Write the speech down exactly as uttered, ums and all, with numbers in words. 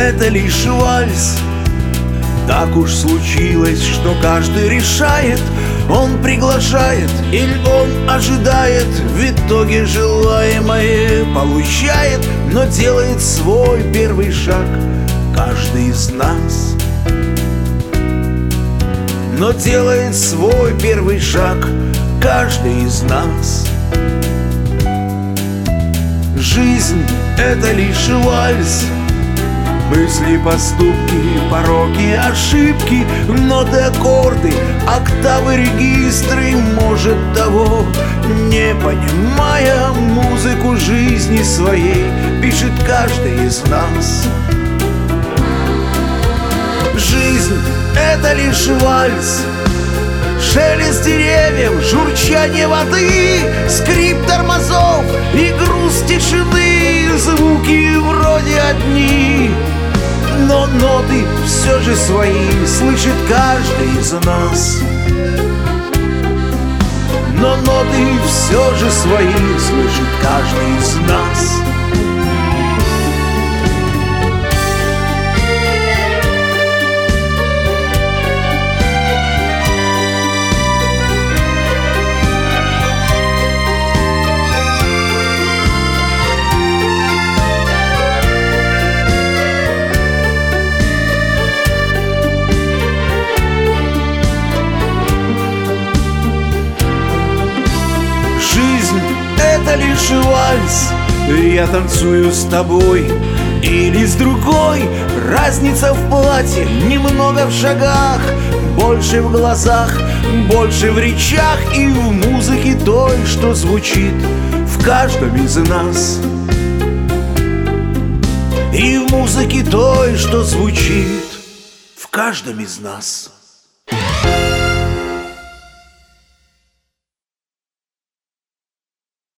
это лишь вальс. Так уж случилось, что каждый решает, он приглашает или он ожидает, в итоге желаемое получает, но делает свой первый шаг каждый из нас. Но делает свой первый шаг каждый из нас. Жизнь — это лишь вальс. Мысли, поступки, пороки, ошибки, ноты, аккорды, октавы, регистры. Может, того не понимая музыку жизни своей, пишет каждый из нас. Жизнь — это лишь вальс. Шелест деревьев, журчание воды, скрип тормозов и груз тишины. Звуки вроде одни, но ноты все же свои слышит каждый из нас. Но ноты все же свои слышит каждый из нас. Это лишь вальс. Я танцую с тобой или с другой. Разница в платье, немного в шагах, больше в глазах, больше в речах и в музыке той, что звучит в каждом из нас. И в музыке той, что звучит в каждом из нас.